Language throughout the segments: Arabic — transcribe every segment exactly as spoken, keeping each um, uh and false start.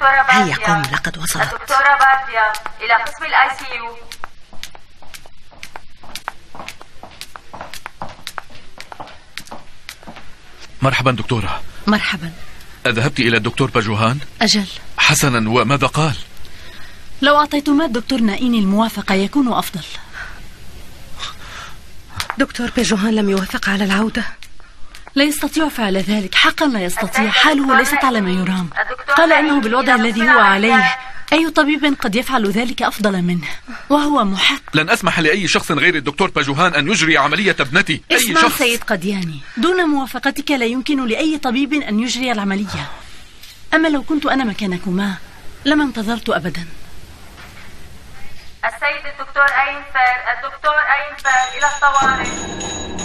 هيا قوم لقد وصلت. الدكتورة بارديا إلى قسم الآي سي يو. مرحبا دكتورة. مرحبا. أذهبت إلى الدكتور باجوهان؟ أجل. حسنا، وماذا قال؟ لو أعطيتما الدكتور نائين الموافقة يكون أفضل. دكتور باجوهان لم يوافق على العودة. لا يستطيع فعل ذلك، حقا لا يستطيع، حاله ليست على ما يرام. قال إنه بالوضع الذي هو عليه أي طبيب قد يفعل ذلك أفضل منه، وهو محق. لن أسمح لأي شخص غير الدكتور باجوهان أن يجري عملية ابنتي. أي اسمع شخص. سيد قدياني، دون موافقتك لا يمكن لأي طبيب أن يجري العملية. أما لو كنت أنا مكانكما لما انتظرت أبدا. السيد الدكتور أينفر، الدكتور أينفر إلى الطوارئ.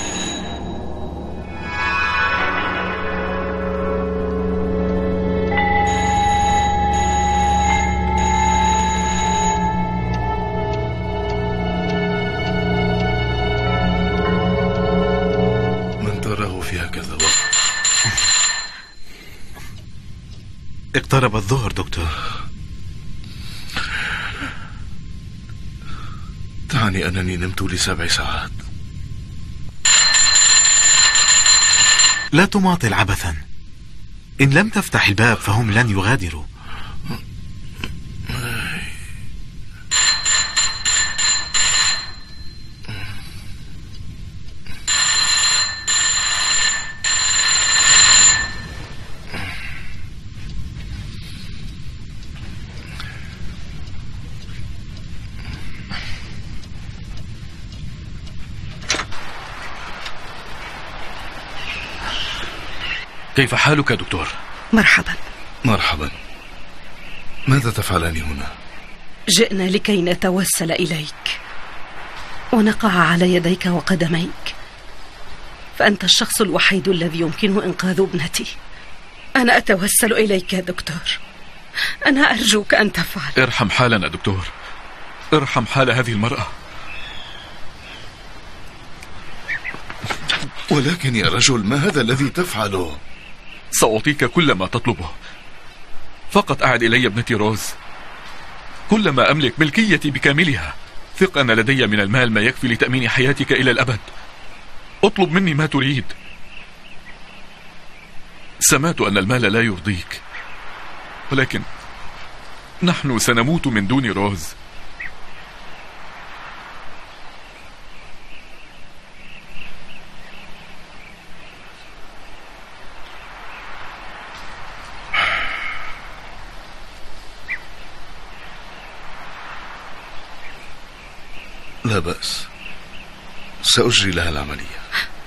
من تراه في هكذا وقت؟ اقترب الظهر دكتور. تعني أنني نمت لسبع ساعات. لا تماطل عبثا، إن لم تفتح الباب فهم لن يغادروا. كيف حالك دكتور؟ مرحبا. مرحبا. ماذا تفعلان هنا؟ جئنا لكي نتوسل إليك ونقع على يديك وقدميك، فأنت الشخص الوحيد الذي يمكنه إنقاذ ابنتي. أنا أتوسل إليك يا دكتور، أنا أرجوك أن تفعل. ارحم حالنا دكتور، ارحم حال هذه المرأة. ولكن يا رجل، ما هذا الذي تفعله؟ سأعطيك كل ما تطلبه، فقط أعد إلي ابنتي روز. كل ما أملك ملكيتي بكاملها. ثق أن لدي من المال ما يكفي لتأمين حياتك إلى الأبد. اطلب مني ما تريد. سمعت أن المال لا يرضيك، ولكن نحن سنموت من دون روز. لا بأس، سأجري لها العملية.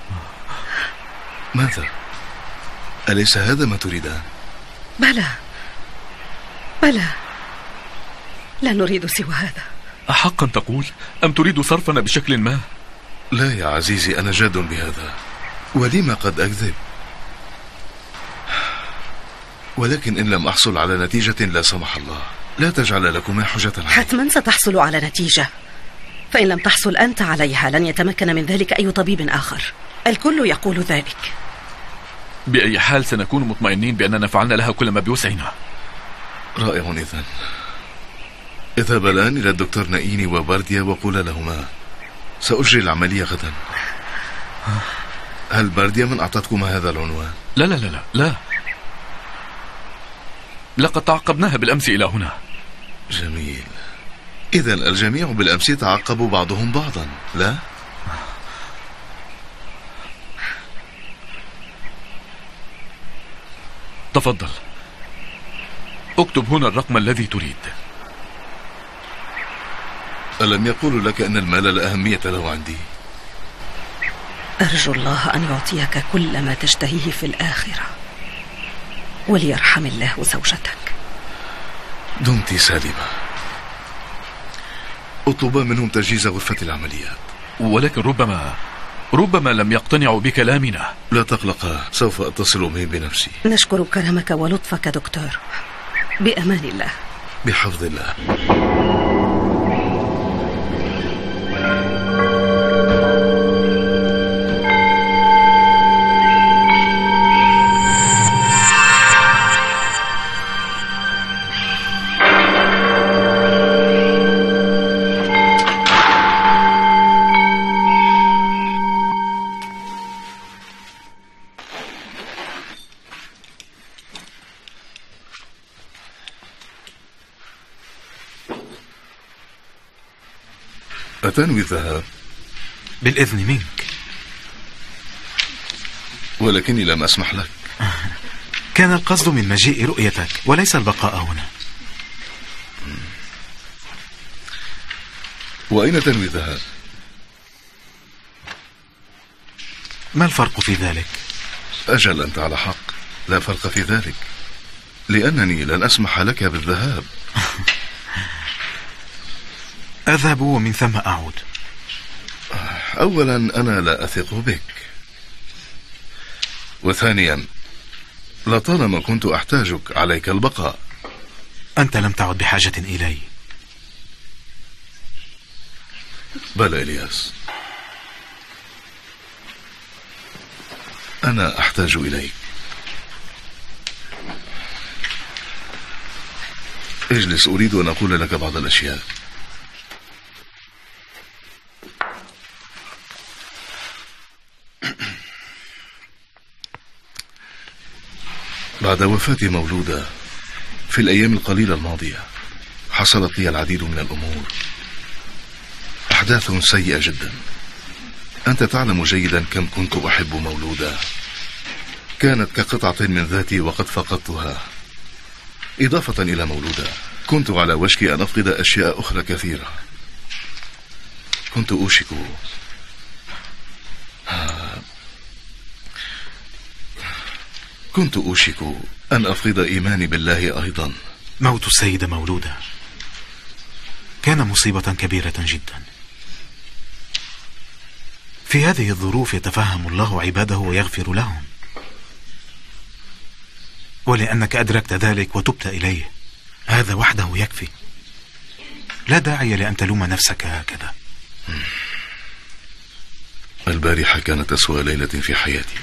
ماذا؟ أليس هذا ما تريدان؟ بلى بلى، لا نريد سوى هذا. أحقا تقول أم تريد صرفنا بشكل ما؟ لا يا عزيزي، أنا جاد بهذا، ولما قد أكذب. ولكن إن لم أحصل على نتيجة لا سمح الله، لا تجعل لكما حجة علي. حتما ستحصل على نتيجة، فإن لم تحصل أنت عليها لن يتمكن من ذلك أي طبيب آخر. الكل يقول ذلك. بأي حال سنكون مطمئنين بأننا فعلنا لها كل ما بوسعنا. رائع. إذن اذهب الآن إلى الدكتور نائيني وبارديا وقول لهما سأجري العملية غدا. هل بارديا من أعطتكما هذا العنوان؟ لا لا لا لا لا، لقد تعقبناها بالأمس إلى هنا. جميل. إذن الجميع بالأمس تعقبوا بعضهم بعضا، لا؟ تفضل، اكتب هنا الرقم الذي تريد. ألم يقولوا لك أن المال لا أهمية له عندي؟ أرجو الله أن يعطيك كل ما تشتهيه في الآخرة، وليرحم الله زوجتك. دمت سالمة. اطلبا منهم تجهيز غرفة العمليات. ولكن ربما ربما لم يقتنعوا بكلامنا. لا تقلقا، سوف أتصل بهم بنفسي. نشكر كرمك ولطفك دكتور. بأمان الله. بحفظ الله. أتنوي الذهاب؟ بالإذن منك. ولكني لم أسمح لك. كان القصد من مجيء رؤيتك وليس البقاء هنا. وأين تنوي الذهاب؟ ما الفرق في ذلك؟ أجل، أنت على حق، لا فرق في ذلك، لأنني لن أسمح لك بالذهاب. أذهب ومن ثم أعود. أولا أنا لا أثق بك، وثانيا لطالما كنت أحتاجك عليك البقاء. أنت لم تعد بحاجة إلي. بل إلياس، أنا أحتاج إليك. اجلس، أريد أن أقول لك بعض الأشياء. بعد وفاة مولودة في الأيام القليلة الماضية حصلت لي العديد من الأمور، أحداث سيئة جدا. أنت تعلم جيدا كم كنت أحب مولودة، كانت كقطعة من ذاتي وقد فقدتها. إضافة إلى مولودة كنت على وشك أن أفقد أشياء أخرى كثيرة. كنت أوشك كنت أوشك أن أفقد إيماني بالله أيضا. موت السيدة مولودة كان مصيبة كبيرة جدا. في هذه الظروف يتفهم الله عباده ويغفر لهم، ولأنك أدركت ذلك وتبت إليه هذا وحده يكفي. لا داعي لأن تلوم نفسك هكذا. البارحة كانت أسوأ ليلة في حياتي.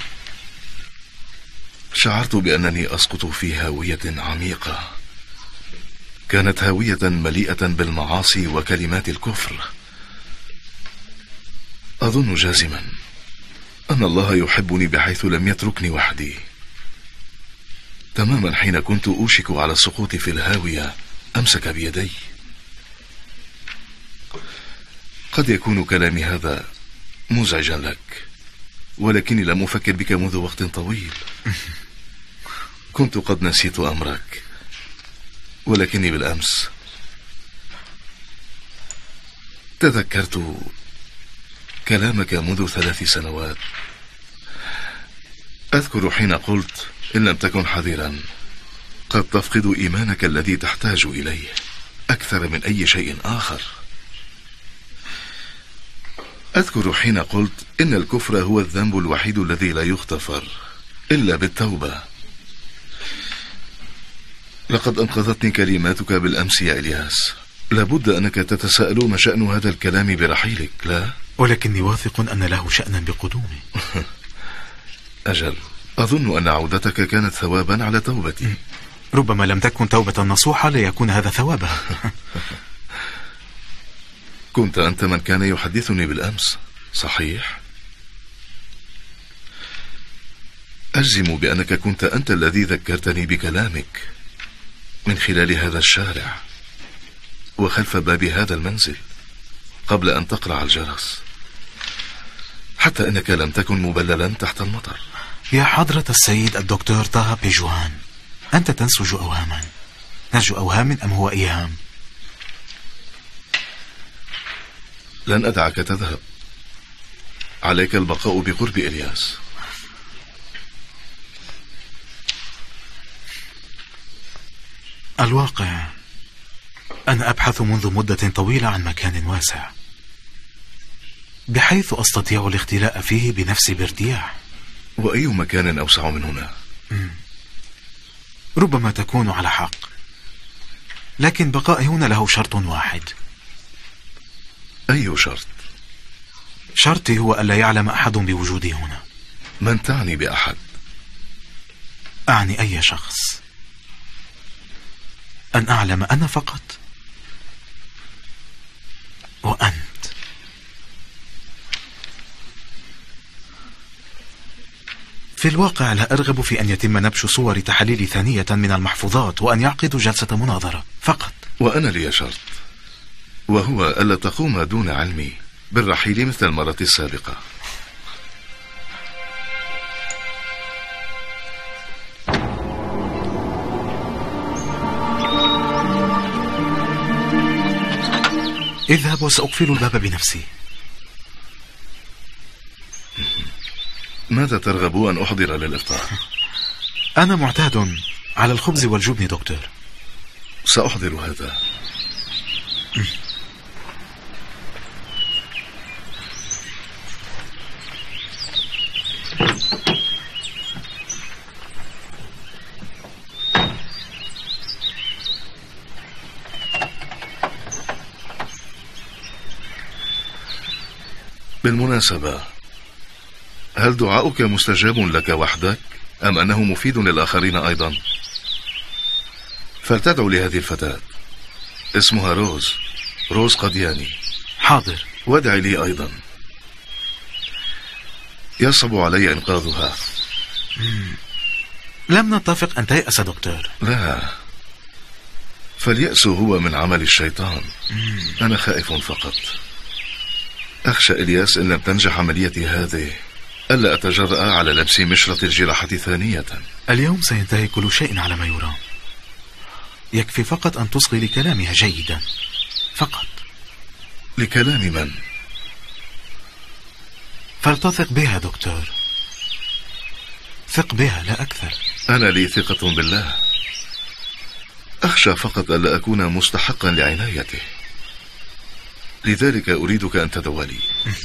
شعرت بأنني أسقط في هاوية عميقة، كانت هاوية مليئة بالمعاصي وكلمات الكفر. أظن جازما أن الله يحبني بحيث لم يتركني وحدي. تماما حين كنت أوشك على السقوط في الهاوية أمسك بيدي. قد يكون كلامي هذا مزعجا لك، ولكني لم أفكر بك منذ وقت طويل. كنت قد نسيت أمرك، ولكني بالأمس تذكرت كلامك منذ ثلاث سنوات. أذكر حين قلت إن لم تكن حذرا قد تفقد إيمانك الذي تحتاج إليه أكثر من أي شيء آخر. أذكر حين قلت إن الكفر هو الذنب الوحيد الذي لا يغتفر إلا بالتوبة. لقد أنقذتني كلماتك بالأمس يا إلياس. لابد أنك تتساءل ما شأن هذا الكلام برحيلك، لا؟ ولكني واثق أن له شأنا بقدومي. أجل، أظن أن عودتك كانت ثوابا على توبتي. ربما لم تكن توبة نصوحة ليكون هذا ثوابها. كنت أنت من كان يحدثني بالأمس، صحيح؟ أجزم بأنك كنت أنت الذي ذكرتني بكلامك من خلال هذا الشارع وخلف باب هذا المنزل قبل أن تقرع الجرس، حتى أنك لم تكن مبللا تحت المطر. يا حضرة السيد الدكتور طه بيجوان، أنت تنسج أوهاما. نسج أوهام أم هو إيهام؟ لن أدعك تذهب، عليك البقاء بقرب إلياس. الواقع أنا أبحث منذ مدة طويلة عن مكان واسع بحيث أستطيع الاختلاء فيه بنفسي بارتياح. وأي مكان أوسع من هنا؟ مم. ربما تكون على حق، لكن بقائي هنا له شرط واحد. أي شرط؟ شرطي هو ألا يعلم أحد بوجودي هنا. من تعني بأحد؟ أعني أي شخص. أن أعلم أنا فقط وأنت. في الواقع لا أرغب في أن يتم نبش صور تحاليل ثانية من المحفوظات وأن يعقدوا جلسة مناظرة فقط. وأنا لي شرط، وهو ألا تقوم دون علمي بالرحيل مثل المرة السابقة. اذهب وسأقفل الباب بنفسي. ماذا ترغب أن أحضر للإفطار؟ أنا معتاد على الخبز والجبن دكتور. سأحضر هذا. بالمناسبة، هل دعاؤك مستجاب لك وحدك أم أنه مفيد للآخرين أيضا؟ فلتدعو لهذه الفتاة، اسمها روز، روز قدياني. حاضر. وادعي لي أيضا. يصعب علي إنقاذها. مم. لم نتفق أن تيأس دكتور. لا، فاليأس هو من عمل الشيطان. مم. أنا خائف فقط. أخشى إلياس إن لم تنجح عمليتي هذه ألا أتجرأ على لبس مشرة الجراحة ثانية. اليوم سينتهي كل شيء على ما يرام. يكفي فقط أن تصغي لكلامها جيدا فقط. لكلام من؟ فلتثق بها دكتور. ثق بها لا أكثر. أنا لي ثقة بالله. أخشى فقط ألا أكون مستحقا لعنايته، لذلك أريدك أن تدعو لي.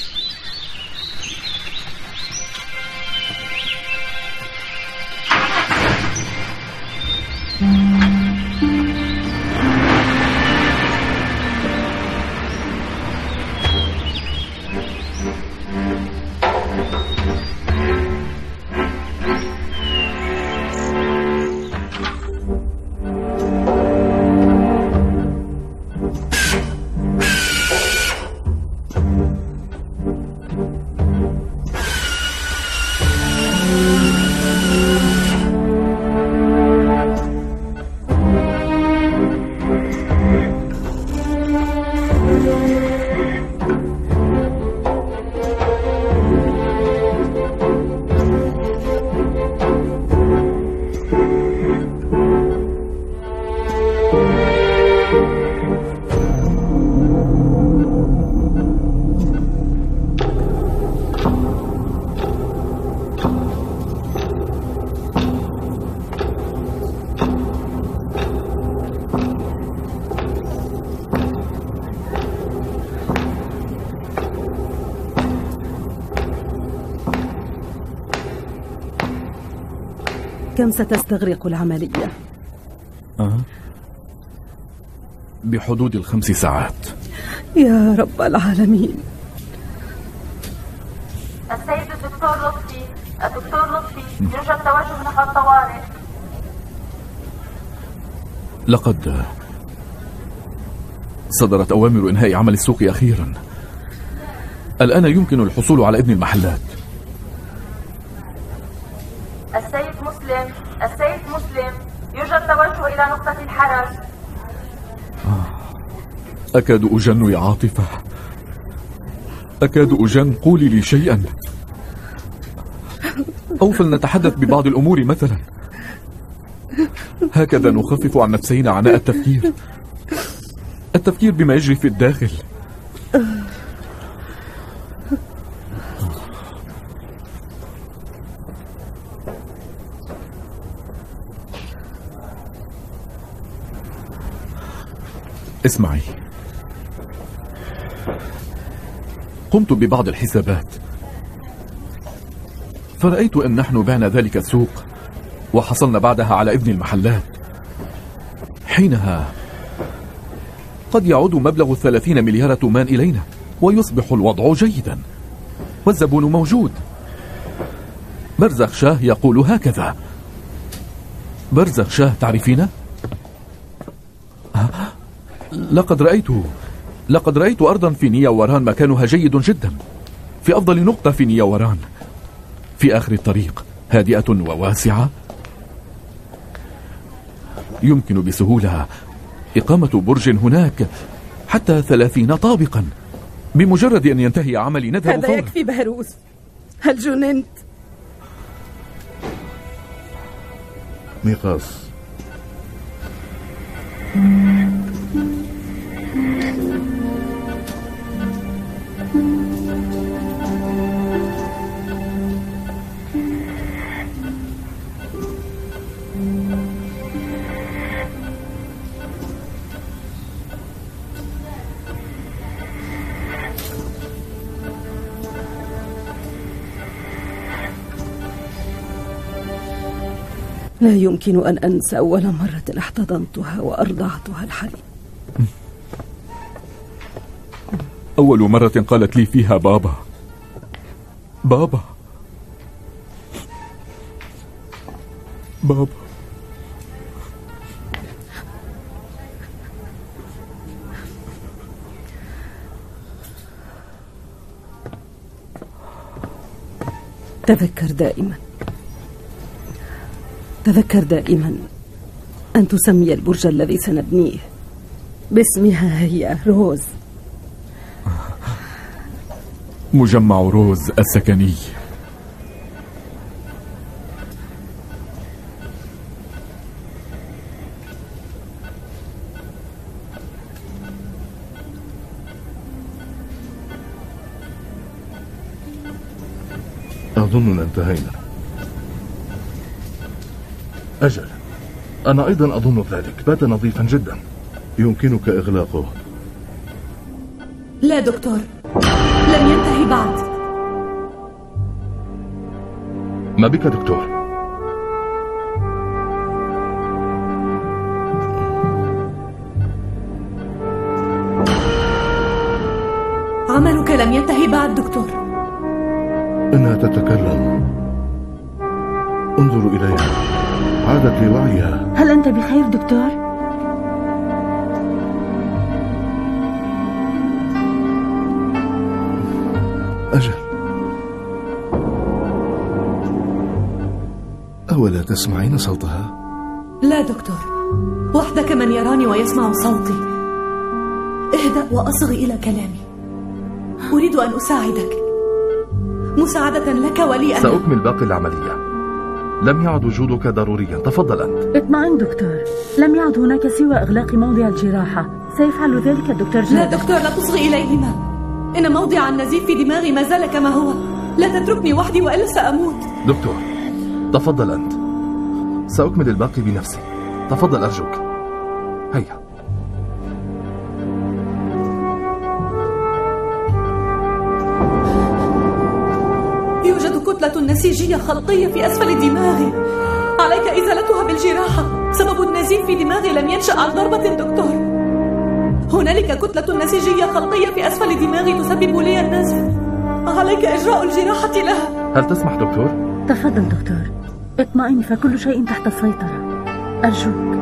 كم ستستغرق العملية؟ أه؟ بحدود الخمس ساعات. يا رب العالمين. السيد الدكتور لطفي، الدكتور لطفي، يوجد توجه نحو الطوارئ. لقد صدرت أوامر إنهاء عمل السوق أخيرا. الآن يمكن الحصول على ابن المحلات. السيد مسلم، السيد مسلم، يوجد توجه إلى نقطة الحرس. أكاد أجن يا عاطفة، أكاد أجن. قولي لي شيئا، أو فلنتحدث ببعض الأمور مثلا. هكذا نخفف عن نفسينا عناء التفكير، التفكير بما يجري في الداخل. اسمعي، قمت ببعض الحسابات فرأيت أن نحن بعنا ذلك السوق وحصلنا بعدها على ابن المحلات. حينها قد يعود مبلغ الثلاثين مليار تومان إلينا ويصبح الوضع جيدا والزبون موجود. برزخ شاه يقول هكذا. برزخ شاه تعرفينه؟ لقد رأيته لقد رأيت أرضا في نياوران مكانها جيد جدا، في أفضل نقطة في نياوران، في آخر الطريق، هادئة وواسعة، يمكن بسهولة إقامة برج هناك حتى ثلاثين طابقا. بمجرد أن ينتهي عملي نذهب هذا فورا. يكفي بهروز، هل جننت؟ ميقاس، لا يمكن أن أنسى أول مرة احتضنتها وأرضعتها الحليب. أول مرة قالت لي فيها بابا بابا بابا. تذكر دائما تذكر دائما أن تسمي البرج الذي سنبنيه باسمها هي، روز. مجمع روز السكني. أظننا انتهينا. أجل، أنا أيضا أظن ذلك. بات نظيفا جدا، يمكنك إغلاقه. لا دكتور، لم ينتهي بعد. ما بك دكتور؟ عملك لم ينتهي بعد دكتور. إنها تتكلم، انظروا إليها، عادت لوعيها. هل أنت بخير دكتور؟ أجل، أولا تسمعين صوتها؟ لا دكتور، وحدك من يراني ويسمع صوتي. اهدأ وأصغ إلى كلامي. أريد أن أساعدك، مساعدة لك ولي أنا. سأكمل باقي العملية، لم يعد وجودك ضروريا. تفضل أنت. اطمئن دكتور، لم يعد هناك سوى إغلاق موضع الجراحة. سيفعل ذلك الدكتور جاد. لا دكتور، لا تصغي إليهما. إن موضع النزيف في دماغي ما زال كما هو. لا تتركني وحدي وإلا سأموت. دكتور، تفضل أنت، سأكمل الباقي بنفسي. تفضل أرجوك، هيا. يوجد كتلة نسيجية خلقية في أسفل دماغي، عليك إزالتها بالجراحة. سبب النزيف في دماغي لم ينشأ عن ضربة دكتور. هنالك كتلة نسيجية خلقية في أسفل دماغي تسبب لي النزف، عليك إجراء الجراحة لها. هل تسمح دكتور؟ تفضل دكتور، اطمئن فكل شيء تحت السيطرة، أرجوك.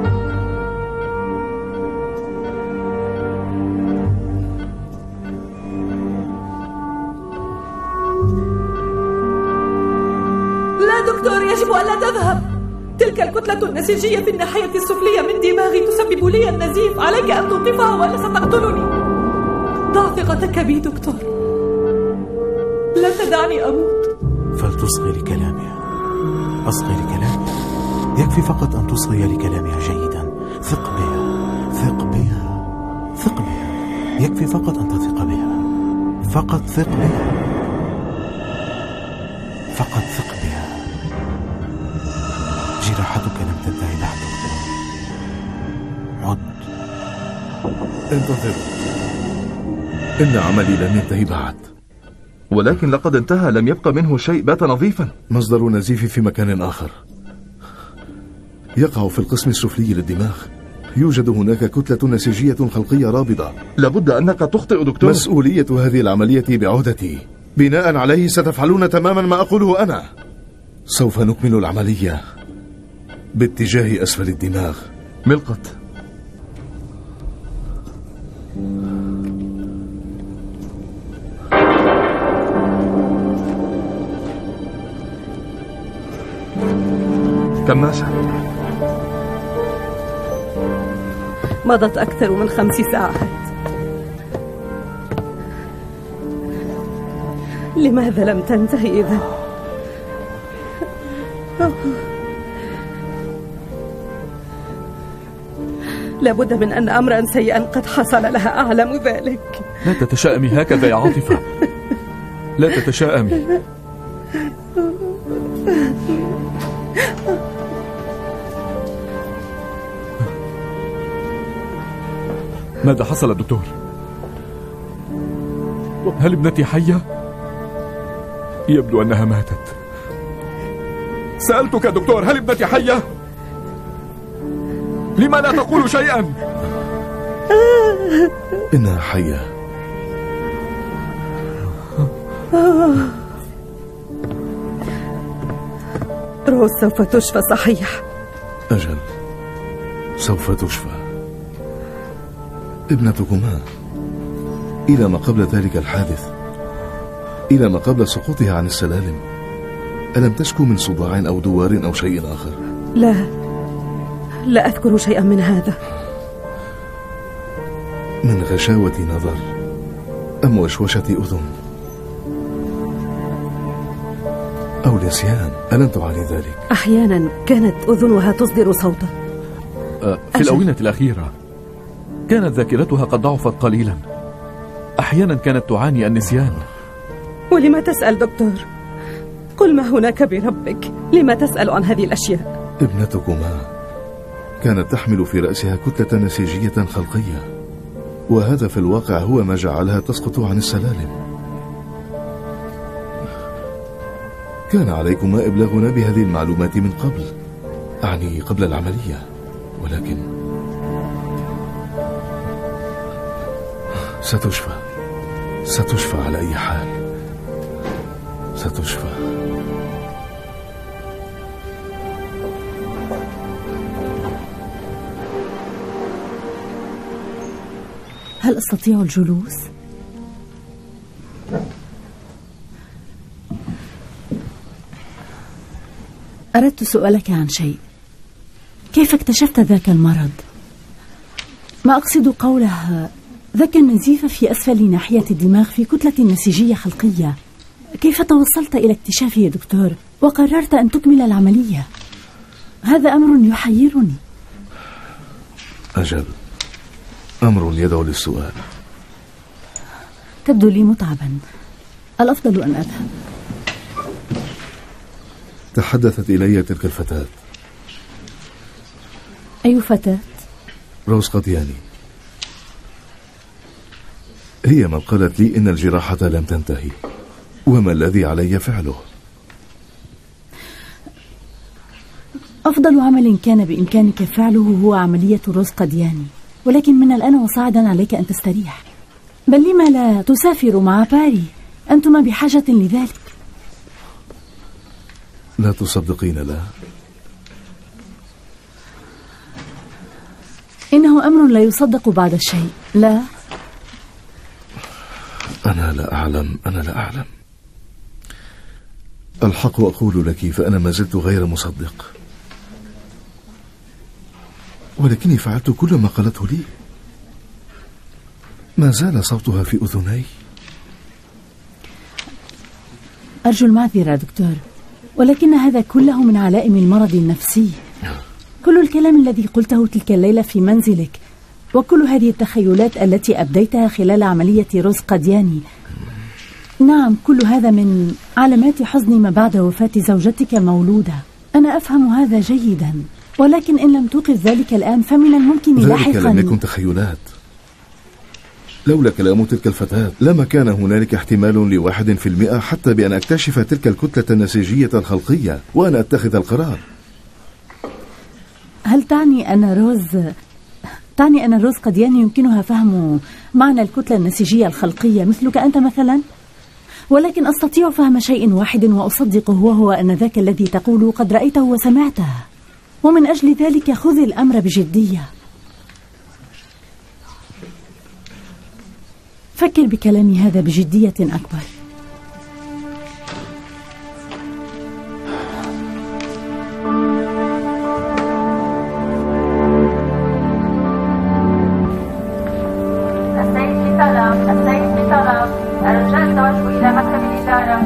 لا دكتور، يجب ألا تذهب. تلك الكتلة النسيجية في الناحية السفلية من دماغي تسبب لي النزيف، عليك أن توقفها ولا ستقتلني. ضع ثقتك بي دكتور، لا تدعني أموت. فلتصغي لكلامها، أصغي لكلامها. يكفي فقط أن تصغي لكلامها جيدا. ثق بها، ثق بها، ثق بها. يكفي فقط أن تثق بها، فقط ثق بها، فقط ثق بها. جراحتك لم تنتهي بعد دكتور. عد. انتظروا، إن عملي لم ينتهي بعد، ولكن لقد انتهى. لم يبقى منه شيء، بات نظيفا. مصدر نزيفي في مكان آخر، يقع في القسم السفلي للدماغ. يوجد هناك كتلة نسيجية خلقية رابضة. لابد أنك تخطئ دكتور. مسؤولية هذه العملية بعهدتي، بناء عليه ستفعلون تماما ما أقوله أنا. سوف نكمل العملية باتجاه أسفل الدماغ. ملقط، كماشة. مضت أكثر من خمس ساعات. لماذا لم تنتهي إذن؟ لابد من أن أمرا سيئا قد حصل لها، أعلم ذلك. لا تتشائمي هكذا يا عاطفة، لا تتشائمي. ماذا حصل دكتور؟ هل ابنتي حية؟ يبدو أنها ماتت. سألتك دكتور، هل ابنتي حية؟ لما لا تقول شيئا؟ إنها حية. روز سوف تشفى، صحيح؟ أجل، سوف تشفى. ابنتكما إلى ما قبل ذلك الحادث، إلى ما قبل سقوطها عن السلالم، ألم تشكو من صداع أو دوار أو شيء آخر؟ لا، لا أذكر شيئا من هذا. من غشاوة نظر أم وشوشة أذن أو نسيان؟ ألم تعاني ذلك؟ أحيانا كانت أذنها تصدر صوتا. أه في أجل. الآونة الأخيرة كانت ذاكرتها قد ضعفت قليلا، أحيانا كانت تعاني النسيان. ولما تسأل دكتور؟ قل ما هناك بربك، لما تسأل عن هذه الأشياء؟ ابنتكما كانت تحمل في رأسها كتلة نسيجية خلقية، وهذا في الواقع هو ما جعلها تسقط عن السلالم. كان عليكما إبلاغنا بهذه المعلومات من قبل، أعني قبل العملية، ولكن ستشفى، ستشفى على أي حال، ستشفى. هل أستطيع الجلوس؟ أردت سؤالك عن شيء. كيف اكتشفت ذاك المرض؟ ما أقصد قوله ذاك النزيف في أسفل ناحية الدماغ في كتلة نسيجية خلقية. كيف توصلت إلى اكتشافه يا دكتور وقررت أن تكمل العملية؟ هذا أمر يحيرني. أجل، أمر يدعو للسؤال. تبدو لي متعبا، الأفضل أن أذهب. تحدثت إلي تلك الفتاة. أي فتاة؟ روز قدياني. هي من قالت لي إن الجراحة لم تنتهي، وما الذي علي فعله. أفضل عمل كان بإمكانك فعله هو عملية روز قدياني، ولكن من الآن وصاعدا عليك أن تستريح. بل لما لا تسافر مع باري؟ أنتما بحاجة لذلك. لا تصدقين؟ لا، إنه أمر لا يصدق بعد الشيء. لا، أنا لا أعلم، أنا لا أعلم. الحق أقول لك، فأنا ما زلت غير مصدق، ولكني فعلت كل ما قالته لي. ما زال صوتها في أذني. أرجو المعذرة دكتور، ولكن هذا كله من علائم المرض النفسي. كل الكلام الذي قلته تلك الليلة في منزلك، وكل هذه التخيلات التي أبديتها خلال عملية روز قدياني، نعم كل هذا من علامات حزن ما بعد وفاة زوجتك المولودة. أنا أفهم هذا جيدا، ولكن إن لم توقف ذلك الآن فمن الممكن لاحقا. ذلك لم يكن تخيلات. لولا كلام تلك الفتاة لما كان هنالك احتمال لواحد في المئة حتى بأن أكتشف تلك الكتلة النسيجية الخلقية وأن أتخذ القرار. هل تعني أن روز تعني أن روز قدياني يمكنها فهم معنى الكتلة النسيجية الخلقية مثلك أنت مثلا؟ ولكن أستطيع فهم شيء واحد وأصدقه، وهو أن ذاك الذي تقول قد رأيته وسمعته، ومن أجل ذلك خذ الأمر بجدية. فكر بكلامي هذا بجدية أكبر. السيد بطلب، السيد بطلب. الرجاء التوجه إلى مكتب الإدارة.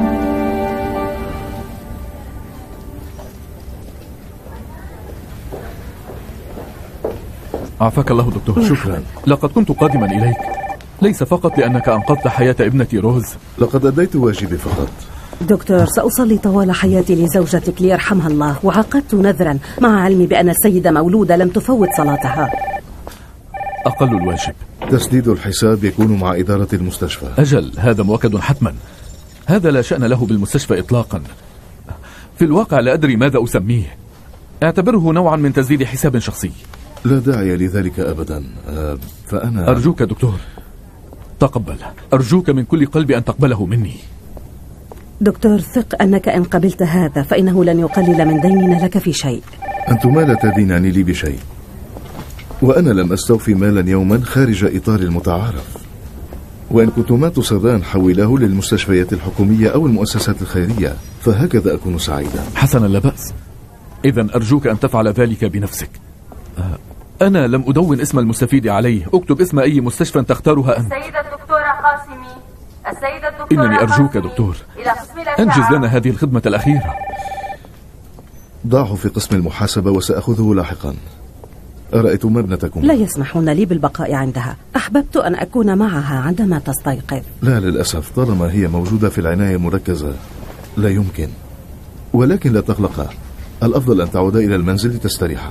عافاك الله دكتور. شكرا. لقد كنت قادما إليك ليس فقط لأنك أنقذت حياة ابنتي روز. لقد أديت واجبي فقط. دكتور، سأصلي طوال حياتي لزوجتك ليرحمها الله، وعقدت نذرا مع علمي بأن السيدة مولودة لم تفوت صلاتها. أقل الواجب تسديد الحساب يكون مع إدارة المستشفى. أجل، هذا مؤكد حتما. هذا لا شأن له بالمستشفى إطلاقا. في الواقع لا أدري ماذا أسميه. اعتبره نوعا من تسديد حساب شخصي. لا داعي لذلك أبدا. أه فأنا أرجوك دكتور تقبل، أرجوك من كل قلبي أن تقبله مني. دكتور، ثق أنك إن قبلت هذا فإنه لن يقلل من ديننا لك في شيء. أنتما لا تدينان لي بشيء، وأنا لم أستوفي مالا يوما خارج إطار المتعارف. وإن كنتما تصران حوله للمستشفيات الحكومية أو المؤسسات الخيرية فهكذا أكون سعيدا. حسنا، لا بأس. إذن أرجوك أن تفعل ذلك بنفسك. أنا لم أدون اسم المستفيد عليه، اكتب اسم أي مستشفى تختارها أنت. السيدة الدكتورة قاسمي، السيدة الدكتورة إنني أرجوك قاسمي. دكتور إلى قسم الأشعة. أنجز لنا هذه الخدمة الأخيرة. ضعه في قسم المحاسبة وسأخذه لاحقا. أرأيتم ابنتكم؟ لا يسمحون لي بالبقاء عندها. أحببت أن أكون معها عندما تستيقظ. لا للأسف، طالما هي موجودة في العناية المركزة لا يمكن. ولكن لا تقلقا، الأفضل أن تعودا إلى المنزل لتستريحا.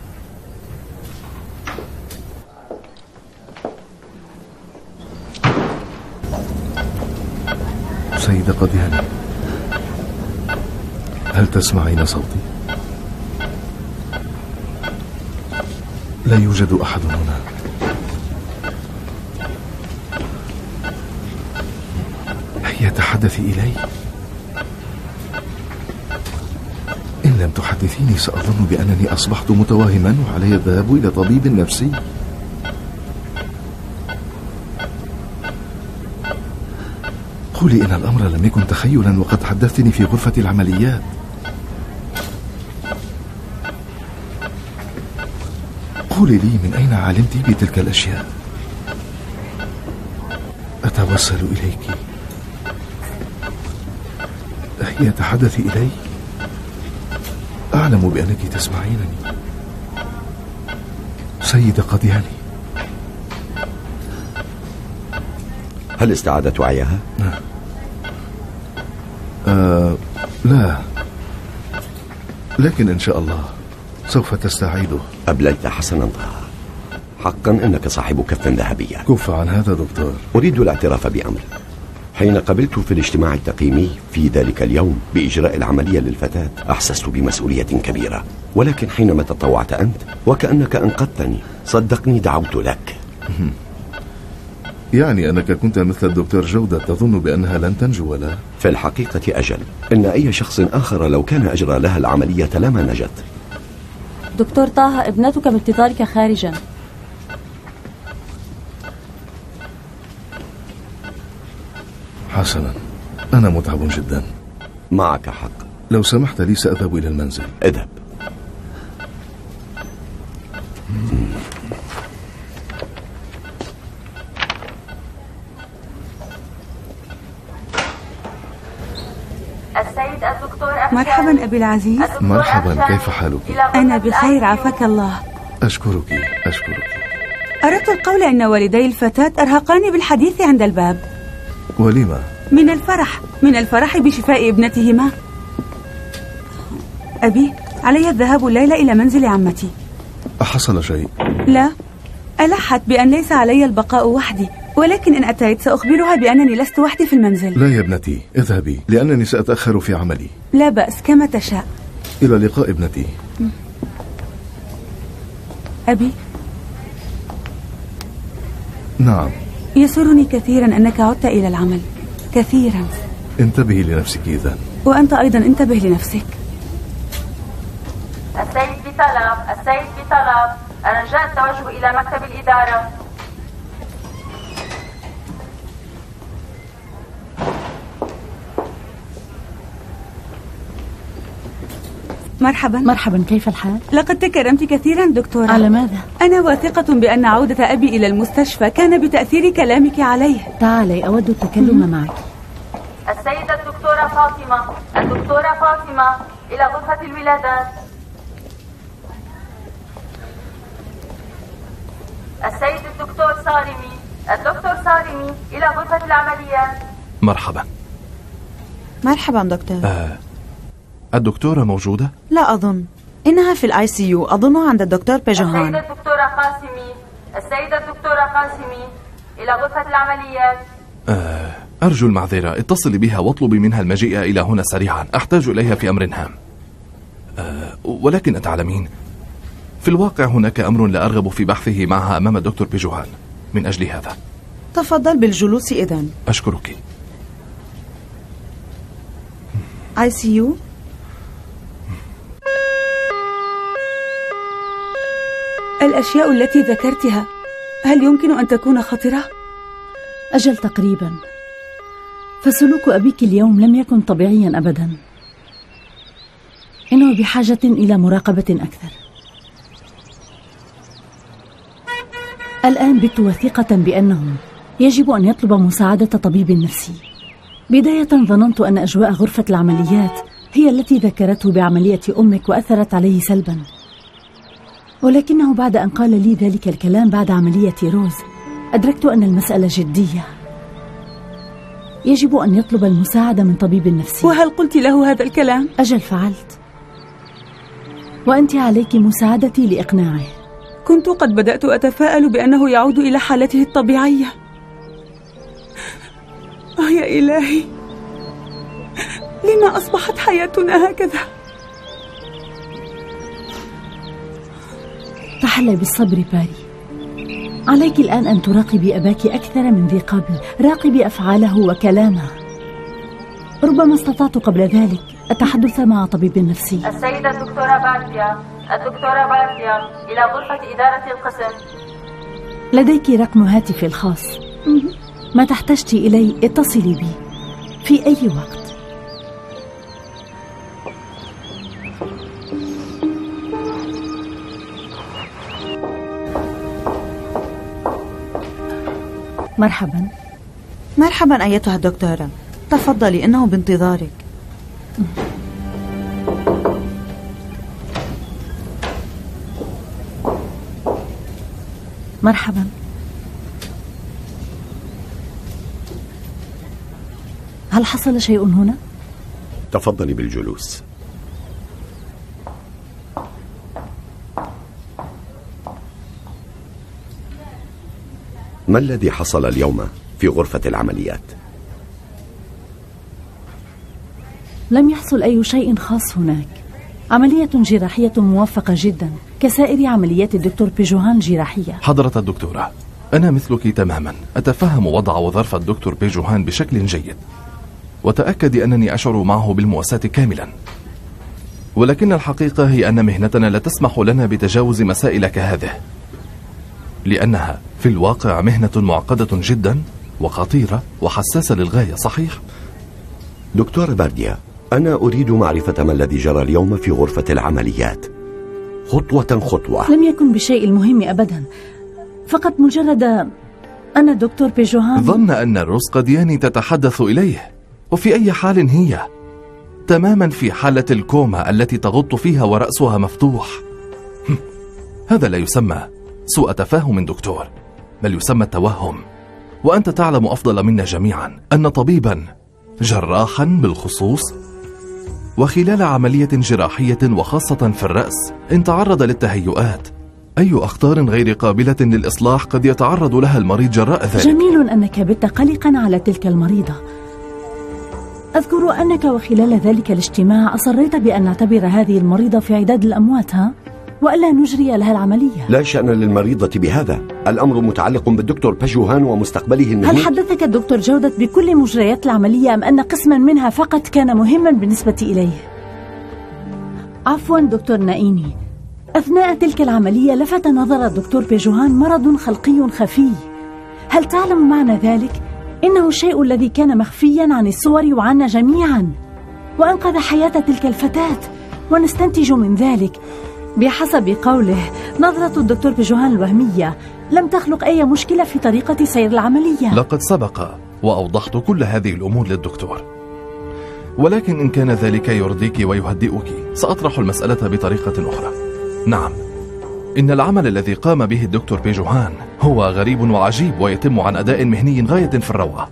سيدة قدياني، هل تسمعين صوتي؟ لا يوجد أحد هنا. هي تحدثي إلي؟ إن لم تحدثيني سأظن بأنني أصبحت متوهما وعلي الذهاب إلى طبيب نفسي. قولي إن الأمر لم يكن تخيلا وقد حدثتني في غرفة العمليات. قولي لي من أين علمت بتلك الأشياء؟ أتوسل إليك. هي تحدثي إلي؟ أعلم بأنك تسمعينني. سيدة قدياني، هل استعادت وعيها؟ آه لا، لكن إن شاء الله سوف تستعيده. أبليت حسنا طه، حقا إنك صاحب كف ذهبية. كف عن هذا دكتور. أريد الاعتراف بأمر. حين قبلت في الاجتماع التقييمي في ذلك اليوم بإجراء العملية للفتاة أحسست بمسؤولية كبيرة، ولكن حينما تطوعت أنت وكأنك أنقذتني صدقني دعوت لك. يعني أنك كنت مثل الدكتور جودة تظن بأنها لن تنجو ولا؟ في الحقيقة أجل، إن أي شخص آخر لو كان أجرى لها العملية لما نجت. دكتور طه، ابنتك بانتظارك خارجا. حسنا، أنا متعب جدا. معك حق. لو سمحت لي سأذهب إلى المنزل. اذهب. السيد الدكتور أفشار. مرحبا أبي العزيز. مرحبا، كيف حالك؟ أنا بخير عافاك الله. أشكرك أشكرك. أردت القول أن والدي الفتاة أرهقاني بالحديث عند الباب. ولما؟ من الفرح من الفرح بشفاء ابنتهما. أبي، علي الذهاب الليلة إلى منزل عمتي. أحصل شيء؟ لا، ألحت بأن ليس علي البقاء وحدي، ولكن إن أتيت سأخبرها بأنني لست وحدي في المنزل. لا يا ابنتي، اذهبي لأنني سأتأخر في عملي. لا بأس، كما تشاء. إلى اللقاء ابنتي. أبي. نعم. يسرني كثيرا أنك عدت إلى العمل، كثيرا. انتبهي لنفسك إذن. وأنت أيضا انتبه لنفسك. السيد بطلب، السيد بطلب، الرجاء التوجه إلى مكتب الإدارة. مرحبا. مرحبا، كيف الحال؟ لقد تكرمت كثيرا دكتورة. على ماذا؟ أنا واثقة بأن عودة أبي إلى المستشفى كان بتأثير كلامك عليه. تعالي، أود التكلم معك. السيدة الدكتورة فاطمة، الدكتورة فاطمة إلى غرفة الولادات. السيد الدكتور صارمي، الدكتور صارمي إلى غرفة العمليات. مرحبا. مرحبا دكتور. آه. الدكتورة موجودة؟ لا أظن، إنها في الآي سي يو، أظن عند الدكتور بيجوهان. السيدة الدكتورة قاسمي، السيدة الدكتورة قاسمي إلى غرفة العمليات. آه. أرجو المعذرة، اتصلي بها واطلبي منها المجيء إلى هنا سريعا، أحتاج إليها في أمر هام. آه. ولكن أتعلمين، في الواقع هناك أمر لا أرغب في بحثه معها أمام الدكتور بيجوهان، من أجل هذا تفضل بالجلوس إذن. أشكرك. آي سي يو. الأشياء التي ذكرتها هل يمكن أن تكون خطرة؟ أجل تقريبا، فسلوك أبيك اليوم لم يكن طبيعيا أبدا. إنه بحاجة إلى مراقبة أكثر. الآن بت واثقة بأنه يجب أن يطلب مساعدة طبيب نفسي. بداية ظننت أن أجواء غرفة العمليات هي التي ذكرته بعملية أمك وأثرت عليه سلبا، ولكنه بعد أن قال لي ذلك الكلام بعد عملية روز أدركت أن المسألة جدية. يجب أن يطلب المساعدة من طبيب نفسي. وهل قلت له هذا الكلام؟ أجل فعلت، وأنت عليك مساعدتي لإقناعه. كنت قد بدأت أتفاءل بأنه يعود إلى حالته الطبيعية. آه يا إلهي، لما أصبحت حياتنا هكذا؟ تحلي بالصبر باري. عليك الآن أن تراقبي أباك أكثر من ذي قبل. راقبي أفعاله وكلامه. ربما استطعت قبل ذلك التحدث مع طبيب نفسي. السيدة الدكتورة بارديا، الدكتورة بارديا إلى غرفة إدارة القسم. لديك رقم هاتفي الخاص، ما تحتجتي إلي اتصلي بي في أي وقت. مرحبا. مرحبا أيتها الدكتورة، تفضلي، إنه بانتظارك. مرحبا. هل حصل شيء هنا؟ تفضلي بالجلوس. ما الذي حصل اليوم في غرفة العمليات؟ لم يحصل أي شيء خاص هناك. عملية جراحية موفقة جدا كسائر عمليات الدكتور بيجوهان الجراحية. حضرة الدكتورة، أنا مثلك تماما، أتفهم وضع وظرف الدكتور بيجوهان بشكل جيد، وتأكدي أنني أشعر معه بالمواساة كاملا، ولكن الحقيقة هي أن مهنتنا لا تسمح لنا بتجاوز مسائل كهذه، لأنها في الواقع مهنة معقدة جدا وخطيرة وحساسة للغاية. صحيح؟ دكتور بارديا، أنا أريد معرفة ما الذي جرى اليوم في غرفة العمليات خطوة خطوة. لم يكن بشيء المهم أبدا، فقط مجرد أن الدكتور بيجوهان ظن أن الروز قدياني تتحدث إليه، وفي أي حال هي تماما في حالة الكوما التي تغط فيها ورأسها مفتوح. هذا لا يسمى سوء تفاهم دكتور، بل يسمى التوهم. وأنت تعلم أفضل منا جميعا أن طبيبا جراحا بالخصوص وخلال عملية جراحية وخاصة في الرأس إن تعرض للتهيؤات، أي أخطار غير قابلة للإصلاح قد يتعرض لها المريض جراء ذلك. جميل أنك بت قلقا على تلك المريضة. أذكر أنك وخلال ذلك الاجتماع أصريت بأن نعتبر هذه المريضة في عداد الأموات، ها؟ وألا نجري لها العملية. لا شأن للمريضة بهذا، الأمر متعلق بالدكتور بيجوهان ومستقبله المهني. هل حدثك الدكتور جودة بكل مجريات العملية أم أن قسما منها فقط كان مهما بالنسبة إليه؟ عفوا دكتور نائيني، أثناء تلك العملية لفت نظر الدكتور بيجوهان مرض خلقي خفي. هل تعلم معنى ذلك؟ إنه الشيء الذي كان مخفيا عن الصور وعنا جميعا، وأنقذ حياة تلك الفتاة ونستنتج من ذلك بحسب قوله نظرة الدكتور بيجوهان الوهمية لم تخلق أي مشكلة في طريقة سير العملية. لقد سبق وأوضحت كل هذه الأمور للدكتور، ولكن إن كان ذلك يرضيك ويهدئك سأطرح المسألة بطريقة أخرى. نعم، إن العمل الذي قام به الدكتور بيجوهان هو غريب وعجيب ويتم عن أداء مهني غاية في الروعة،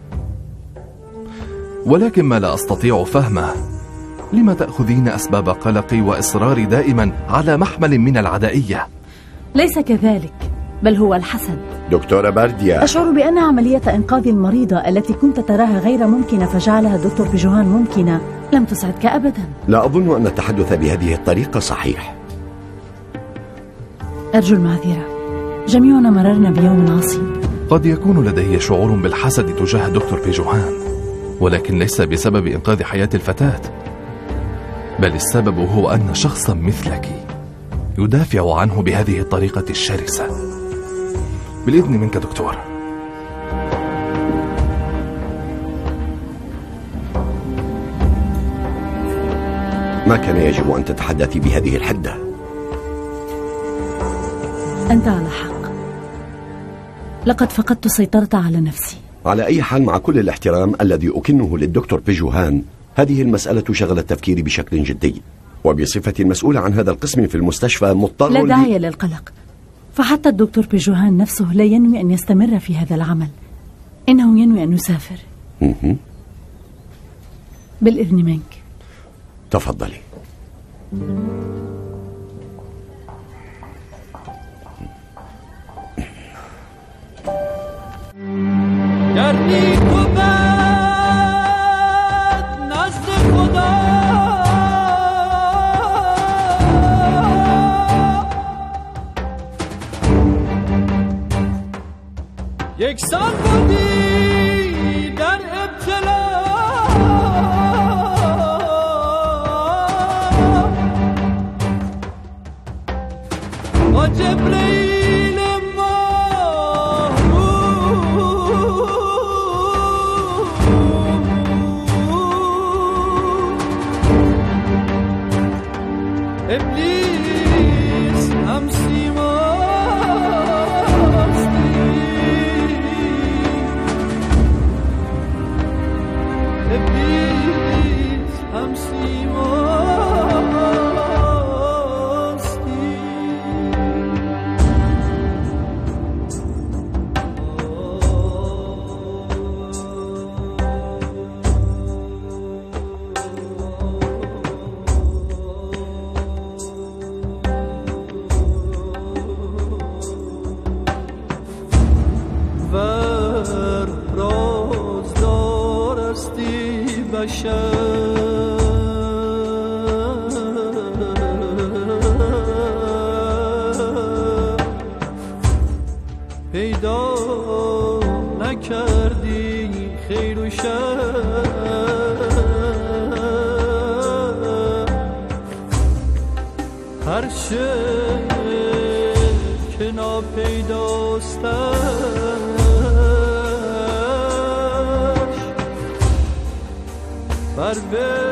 ولكن ما لا أستطيع فهمه لما تأخذين أسباب قلقي وإصراري دائما على محمل من العدائية؟ ليس كذلك، بل هو الحسد. دكتورة بارديا، أشعر بأن عملية إنقاذ المريضة التي كنت تراها غير ممكنة فجعلها الدكتور بيجوهان ممكنة لم تسعدك أبدا. لا أظن أن التحدث بهذه الطريقة صحيح. أرجو المعذرة، جميعنا مررنا بيوم عصيب. قد يكون لدي شعور بالحسد تجاه الدكتور بيجوهان، ولكن ليس بسبب إنقاذ حياة الفتاة، بل السبب هو أن شخصا مثلك يدافع عنه بهذه الطريقة الشرسة. بالإذن منك دكتور. ما كان يجب أن تتحدثي بهذه الحدة. أنت على حق، لقد فقدت السيطرة على نفسي. على أي حال، مع كل الاحترام الذي أكنه للدكتور بيجوهان، هذه المسألة شغلت تفكيري بشكل جدي، وبصفتي المسؤولة عن هذا القسم في المستشفى مضطر لا داعي للقلق، فحتى الدكتور بيجوهان نفسه لا ينوي أن يستمر في هذا العمل، إنه ينوي أن يسافر. بالإذن منك. تفضلي. گردی تو بد نزد خدا یکسان بودی در ابتلا با جبرئیل ابلیس هم سیماستی ابلیس هم سیماستی پیدا نکردی خیر و شر هر چه که ناپیداستش بر